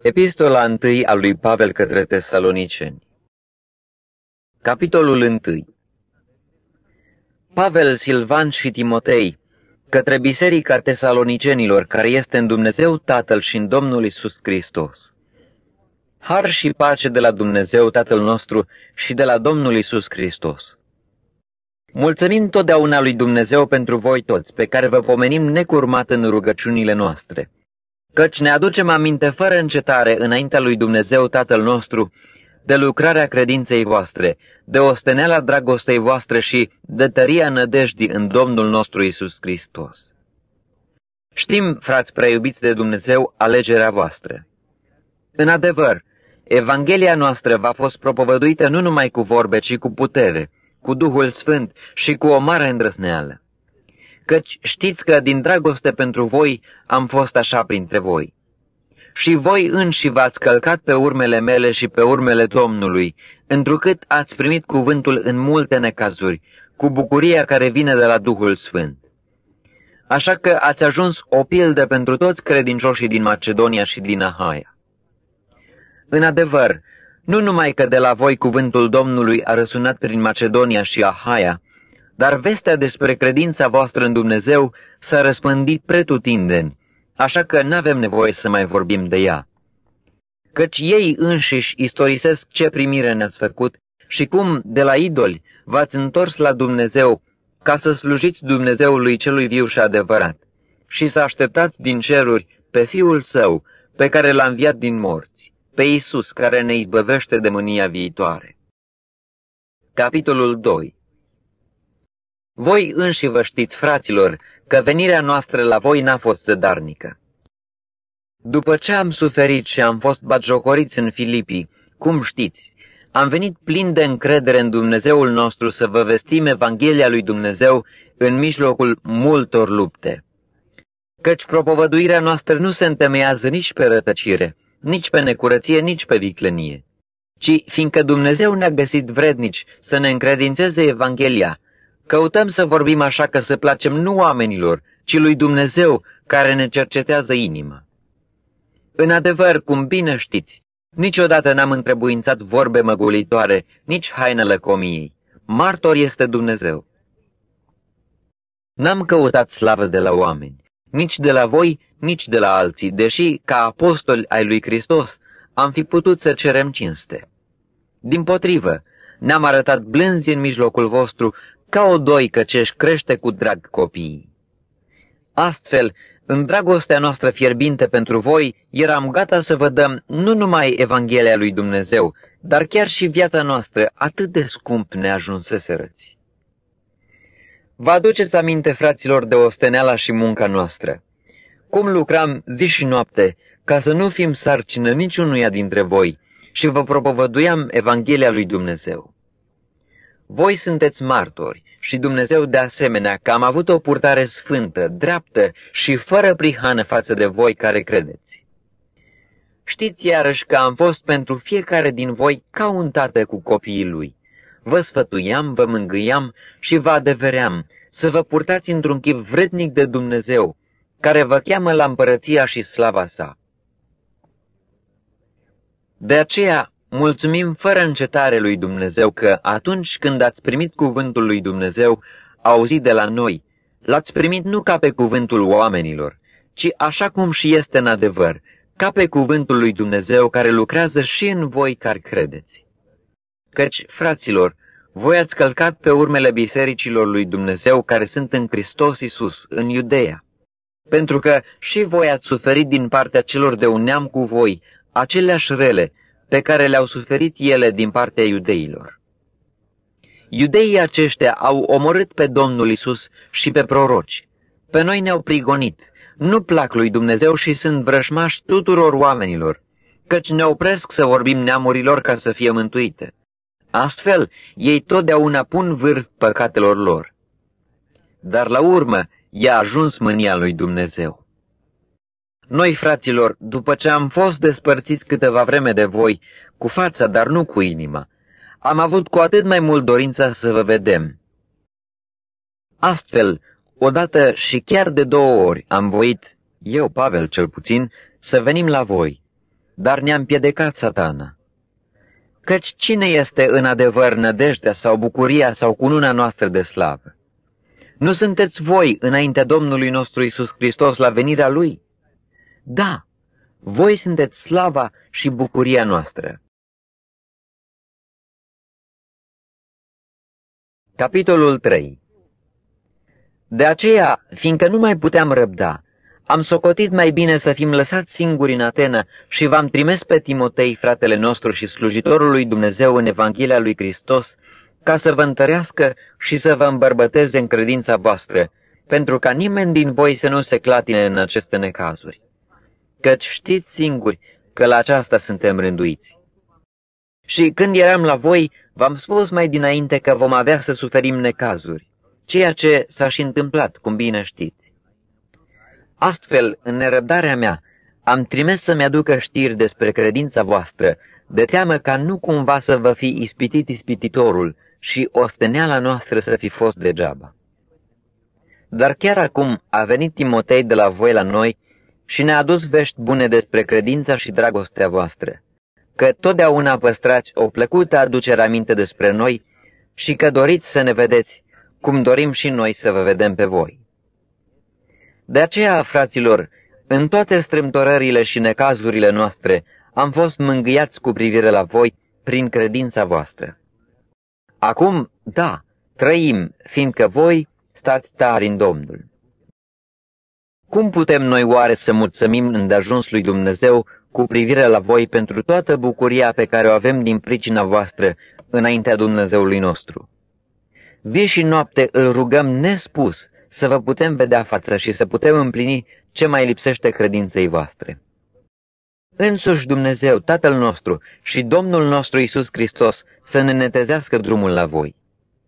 Epistola 1 a lui Pavel către Tesaloniceni. Capitolul 1. Pavel, Silvan și Timotei, către biserica tesalonicenilor, care este în Dumnezeu Tatăl și în Domnul Iisus Hristos. Har și pace de la Dumnezeu Tatăl nostru și de la Domnul Iisus Hristos. Mulțumim totdeauna lui Dumnezeu pentru voi toți, pe care vă pomenim necurmat în rugăciunile noastre, căci ne aducem aminte fără încetare înaintea lui Dumnezeu Tatăl nostru de lucrarea credinței voastre, de osteneala dragostei voastre și de tăria nădejdii în Domnul nostru Iisus Hristos. Știm, frați preiubiți de Dumnezeu, alegerea voastră. În adevăr, Evanghelia noastră v-a fost propovăduită nu numai cu vorbe, ci cu putere, cu Duhul Sfânt și cu o mare îndrăzneală. Căci știți că din dragoste pentru voi am fost așa printre voi. Și voi înși v-ați călcat pe urmele mele și pe urmele Domnului, întrucât ați primit cuvântul în multe necazuri, cu bucuria care vine de la Duhul Sfânt. Așa că ați ajuns o pildă pentru toți credincioșii din Macedonia și din Ahaia. În adevăr, nu numai că de la voi cuvântul Domnului a răsunat prin Macedonia și Ahaia, dar vestea despre credința voastră în Dumnezeu s-a răspândit pretutindeni, așa că n-avem nevoie să mai vorbim de ea. Căci ei înșiși istorisesc ce primire ne-ați făcut și cum, de la idoli, v-ați întors la Dumnezeu ca să slujiți Dumnezeului celui viu și adevărat și să așteptați din ceruri pe Fiul Său, pe care l-a înviat din morți, pe Iisus, care ne izbăvește de mânia viitoare. Capitolul 2. Voi înși vă știți, fraților, că venirea noastră la voi n-a fost zădarnică. După ce am suferit și am fost batjocoriți în Filipii, cum știți, am venit plin de încredere în Dumnezeul nostru să vă vestim Evanghelia lui Dumnezeu în mijlocul multor lupte. Căci propovăduirea noastră nu se întemeiază nici pe rătăcire, nici pe necurăție, nici pe viclenie, ci fiindcă Dumnezeu ne-a găsit vrednici să ne încredințeze Evanghelia, căutăm să vorbim așa că să placem nu oamenilor, ci lui Dumnezeu care ne cercetează inima. În adevăr, cum bine știți, niciodată n-am întrebuințat vorbe măgulitoare, nici haină lăcomiei. Martor este Dumnezeu. N-am căutat slavă de la oameni, nici de la voi, nici de la alții, deși, ca apostoli ai lui Hristos, am fi putut să cerem cinste. Dimpotrivă, ne-am arătat blânzi în mijlocul vostru, ca o doică ce-și crește cu drag copiii. Astfel, în dragostea noastră fierbinte pentru voi, eram gata să vă dăm nu numai Evanghelia lui Dumnezeu, dar chiar și viața noastră, atât de scump ne ajunseserăți. Vă aduceți aminte, fraților, de osteneala și munca noastră. Cum lucram zi și noapte, ca să nu fim sarcină niciunuia dintre voi, și vă propovăduiam Evanghelia lui Dumnezeu. Voi sunteți martori și Dumnezeu de asemenea că am avut o purtare sfântă, dreaptă și fără prihană față de voi care credeți. Știți iarăși că am fost pentru fiecare din voi ca un tată cu copiii lui. Vă sfătuiam, vă mângâiam și vă adeveream să vă purtați într-un chip vrednic de Dumnezeu, care vă cheamă la împărăția și slava sa. De aceea, mulțumim fără încetare lui Dumnezeu că atunci când ați primit cuvântul lui Dumnezeu auzit de la noi, l-ați primit nu ca pe cuvântul oamenilor, ci așa cum și este în adevăr, ca pe cuvântul lui Dumnezeu care lucrează și în voi care credeți. Căci, fraților, voi ați călcat pe urmele bisericilor lui Dumnezeu care sunt în Hristos Iisus, în Iudeea, pentru că și voi ați suferit din partea celor de un neam cu voi aceleași rele pe care le-au suferit ele din partea iudeilor. Iudeii aceștia au omorât pe Domnul Iisus și pe proroci. Pe noi ne-au prigonit, nu plac lui Dumnezeu și sunt vrășmași tuturor oamenilor, căci ne opresc să vorbim neamurilor ca să fie mântuite. Astfel, ei totdeauna pun vârf păcatelor lor. Dar la urmă i-a ajuns mânia lui Dumnezeu. Noi, fraților, după ce am fost despărțiți câteva vreme de voi, cu fața, dar nu cu inima, am avut cu atât mai mult dorința să vă vedem. Astfel, odată și chiar de 2 ori am voit, eu, Pavel cel puțin, să venim la voi. dar ne-a împiedicat Satana. Căci cine este în adevăr nădejdea sau bucuria sau cununa noastră de slavă? Nu sunteți voi înaintea Domnului nostru Iisus Hristos la venirea Lui? Da, voi sunteți slava și bucuria noastră. Capitolul 3. De aceea, fiindcă nu mai puteam răbda, am socotit mai bine să fim lăsați singuri în Atena și v-am trimis pe Timotei, fratele nostru și slujitorul lui Dumnezeu în Evanghelia lui Hristos, ca să vă întărească și să vă îmbărbăteze în credința voastră, pentru ca nimeni din voi să nu se clatine în aceste necazuri. Căci știți singuri că la aceasta suntem rânduiți. Și când eram la voi, v-am spus mai dinainte că vom avea să suferim necazuri, ceea ce s-a și întâmplat, cum bine știți. Astfel, în nerăbdarea mea, am trimis să-mi aducă știri despre credința voastră, de teamă ca nu cumva să vă fi ispitit ispititorul și osteneala noastră să fi fost degeaba. Dar chiar acum a venit Timotei de la voi la noi și ne-a adus vești bune despre credința și dragostea voastră, că totdeauna păstrați o plăcută aducere aminte despre noi și că doriți să ne vedeți, cum dorim și noi să vă vedem pe voi. De aceea, fraților, în toate strâmtorările și necazurile noastre, am fost mângâiați cu privire la voi prin credința voastră. Acum, da, trăim, fiindcă voi stați tari în Domnul. Cum putem noi oare să mulțumim îndeajuns lui Dumnezeu cu privire la voi pentru toată bucuria pe care o avem din pricina voastră înaintea Dumnezeului nostru? Zi și noapte îl rugăm nespus să vă putem vedea față și să putem împlini ce mai lipsește credinței voastre. Însuși Dumnezeu, Tatăl nostru și Domnul nostru Iisus Hristos să ne netezească drumul la voi.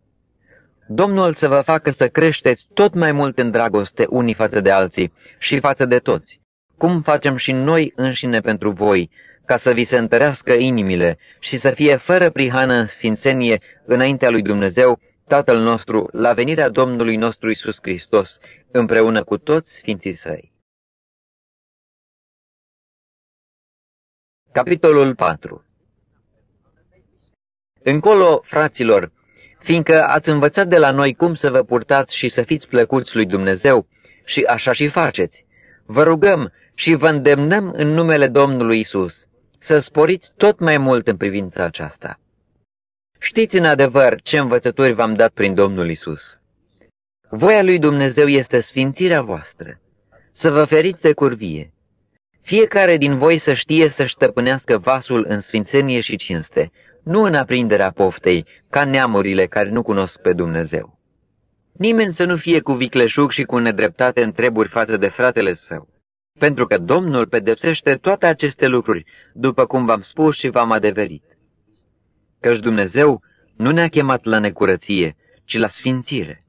Domnul să vă facă să creșteți tot mai mult în dragoste unii față de alții și față de toți, cum facem și noi înșine pentru voi, ca să vi se întărească inimile și să fie fără prihană în sfințenie înaintea lui Dumnezeu, Tatăl nostru, la venirea Domnului nostru Iisus Hristos, împreună cu toți sfinții săi. Capitolul 4. Încolo, fraților, fiindcă ați învățat de la noi cum să vă purtați și să fiți plăcuți lui Dumnezeu, și așa și faceți, vă rugăm și vă îndemnăm în numele Domnului Iisus să sporiți tot mai mult în privința aceasta. Știți în adevăr ce învățături v-am dat prin Domnul Iisus. Voia lui Dumnezeu este sfințirea voastră, să vă feriți de curvie. Fiecare din voi să știe să-și stăpânească vasul în sfințenie și cinste, nu în aprinderea poftei, ca neamurile care nu cunosc pe Dumnezeu. Nimeni să nu fie cu vicleșug și cu nedreptate în treburi față de fratele său, pentru că Domnul pedepsește toate aceste lucruri, după cum v-am spus și v-am adeverit. Căci Dumnezeu nu ne-a chemat la necurăție, ci la sfințire.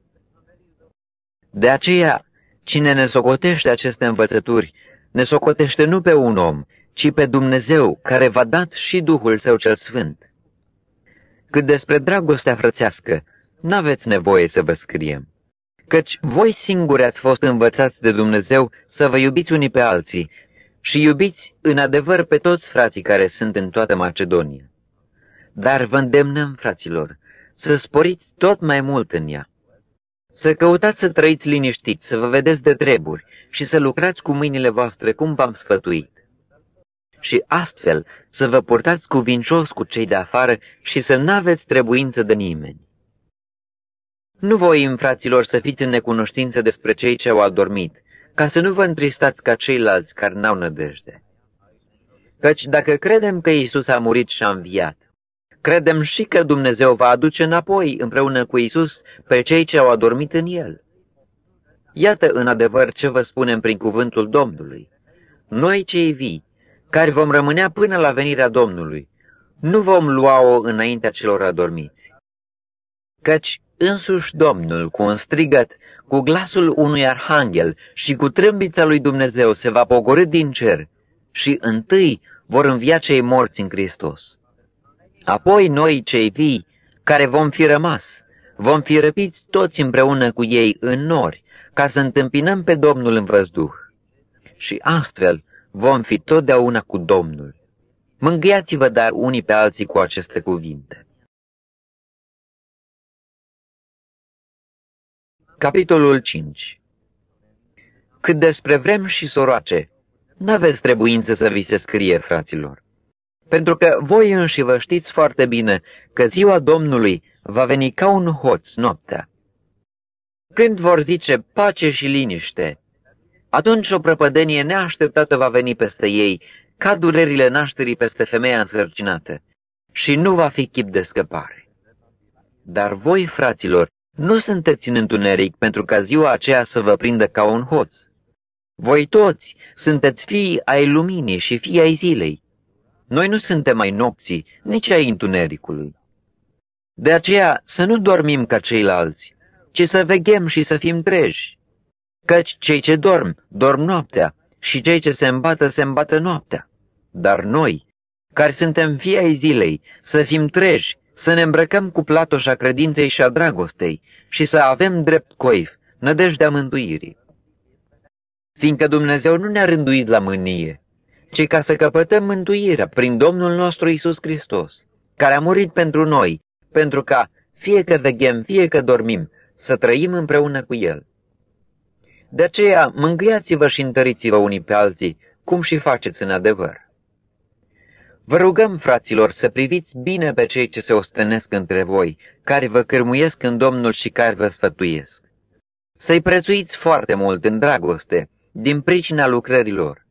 De aceea, cine ne socotește aceste învățături, ne socotește nu pe un om, ci pe Dumnezeu, care v-a dat și Duhul Său cel Sfânt. Cât despre dragostea frățească, n-aveți nevoie să vă scriem, căci voi singuri ați fost învățați de Dumnezeu să vă iubiți unii pe alții și iubiți în adevăr pe toți frații care sunt în toată Macedonia. Dar vă îndemnăm, fraților, să sporiți tot mai mult în ea, să căutați să trăiți liniștiți, să vă vedeți de treburi și să lucrați cu mâinile voastre cum v-am sfătuit. Și astfel să vă purtați cuvincios cu cei de afară și să n-aveți trebuință de nimeni. Nu voim, fraților, să fiți în necunoștință despre cei ce au adormit, ca să nu vă întristați ca ceilalți care n-au nădejde. Căci dacă credem că Iisus a murit și a înviat, credem și că Dumnezeu va aduce înapoi împreună cu Iisus pe cei ce au adormit în El. Iată în adevăr ce vă spunem prin cuvântul Domnului. Noi cei vii, care vom rămânea până la venirea Domnului, nu vom lua-o înaintea celor adormiți. Căci însuși Domnul, cu un strigăt, cu glasul unui arhanghel și cu trâmbița lui Dumnezeu se va pogorî din cer și întâi vor învia cei morți în Hristos. Apoi noi, cei vii, care vom fi rămas, vom fi răpiți toți împreună cu ei în nori, ca să întâmpinăm pe Domnul în văzduh. Și astfel vom fi totdeauna cu Domnul. Mângâiați-vă dar unii pe alții cu aceste cuvinte. Capitolul 5. Cât despre vrem și soroace, n-aveți trebuință să vi se scrie, fraților, pentru că voi înși vă știți foarte bine că ziua Domnului va veni ca un hoț noaptea. Când vor zice pace și liniște, atunci o prăpădenie neașteptată va veni peste ei, ca durerile nașterii peste femeia însărcinată, și nu va fi chip de scăpare. Dar voi, fraților, nu sunteți în întuneric pentru ca ziua aceea să vă prindă ca un hoț. Voi toți sunteți fii ai luminii și fii ai zilei. Noi nu suntem ai nopții, nici ai întunericului. De aceea să nu dormim ca ceilalți, ci să veghem și să fim treji. Căci cei ce dorm noaptea, și cei ce se îmbată noaptea. Dar noi, care suntem fii ai zilei, să fim treji, să ne îmbrăcăm cu platoșa credinței și a dragostei și să avem drept coif, nădejdea mântuirii. Fiindcă Dumnezeu nu ne-a rânduit la mânie, ci ca să căpătăm mântuirea prin Domnul nostru Iisus Hristos, care a murit pentru noi, pentru ca, fie că veghem, fie că dormim, să trăim împreună cu El. De aceea, mângâiați-vă și întăriți-vă unii pe alții, cum și faceți în adevăr. Vă rugăm, fraților, să priviți bine pe cei ce se ostenesc între voi, care vă cârmuiesc în Domnul și care vă sfătuiesc. Să-i prețuiți foarte mult în dragoste, din pricina lucrărilor.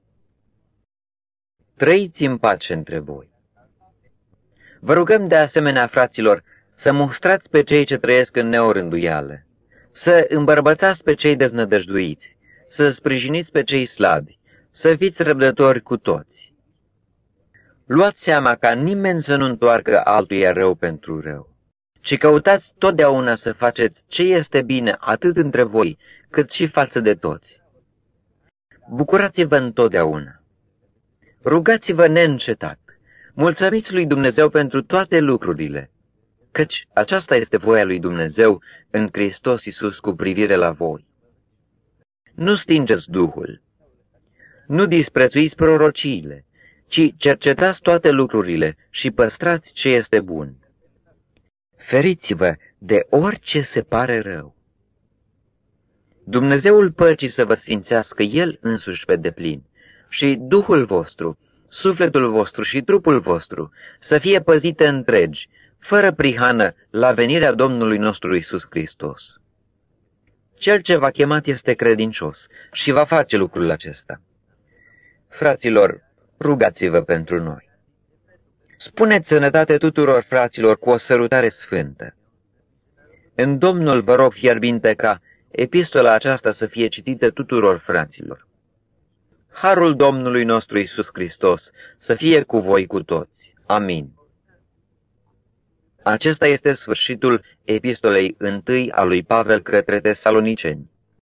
Trăiți în pace între voi. Vă rugăm de asemenea, fraților, să mustrați pe cei ce trăiesc în neorânduială, să îmbărbătați pe cei deznădăjduiți, să sprijiniți pe cei slabi, să fiți răbdători cu toți. Luați seama ca nimeni să nu întoarcă altuia rău pentru rău, ci căutați totdeauna să faceți ce este bine atât între voi, cât și față de toți. Bucurați-vă întotdeauna. Rugați-vă neîncetat. Mulțumiți lui Dumnezeu pentru toate lucrurile, căci aceasta este voia lui Dumnezeu în Hristos Iisus cu privire la voi. Nu stingeți Duhul. Nu disprețuiți prorociile, ci cercetați toate lucrurile și păstrați ce este bun. Feriți-vă de orice se pare rău. Dumnezeul păcii să vă sfințească El însuși pe deplin și Duhul vostru, sufletul vostru și trupul vostru să fie păzite întregi, fără prihană, la venirea Domnului nostru Iisus Hristos. Cel ce v-a chemat este credincios și va face lucrul acesta. Fraților, rugați-vă pentru noi. Spuneți sănătate tuturor fraților cu o sărutare sfântă. În Domnul vă rog fierbinte ca epistola aceasta să fie citită tuturor fraților. Harul Domnului nostru Iisus Hristos să fie cu voi cu toți. Amin. Acesta este sfârșitul epistolei 1 a lui Pavel către Tesaloniceni.